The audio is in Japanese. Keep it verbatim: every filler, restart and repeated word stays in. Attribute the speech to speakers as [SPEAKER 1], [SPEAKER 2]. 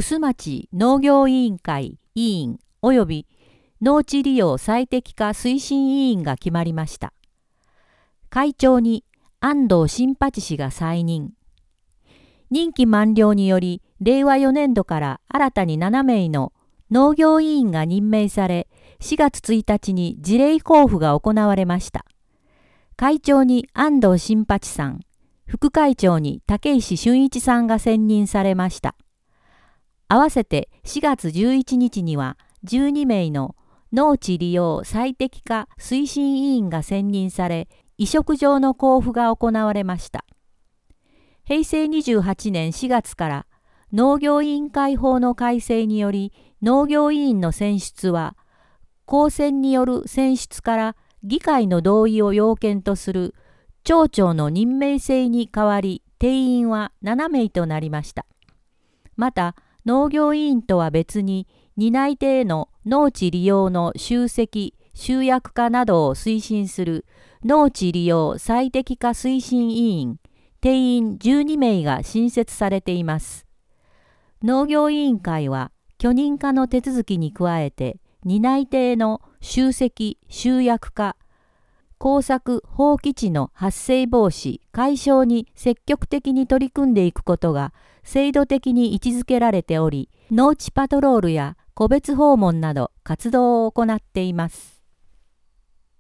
[SPEAKER 1] 楠町農業委員会委員及び農地利用最適化推進委員が決まりました。会長に安藤新八氏が再任。任期満了により、れいわよねんどから新たにななめいの農業委員が任命され、しがつついたちに辞令交付が行われました。会長に安藤新八さん、副会長に竹石俊一さんが選任されました。合わせてしがつじゅういちにちにはじゅうにめいの農地利用最適化推進委員が選任され、委嘱状の交付が行われました。へいせいにじゅうはちねんしがつから農業委員会法の改正により、農業委員の選出は、公選による選出から議会の同意を要件とする町長の任命制に代わり、定員はななめいとなりました。また、農業委員とは別に、担い手への農地利用の集積・集約化などを推進する農地利用最適化推進委員、定員じゅうにめいが新設されています。農業委員会は、許認可の手続きに加えて、担い手への集積・集約化、耕作放棄地の発生防止・解消に積極的に取り組んでいくことが制度的に位置づけられており、農地パトロールや個別訪問など活動を行っています。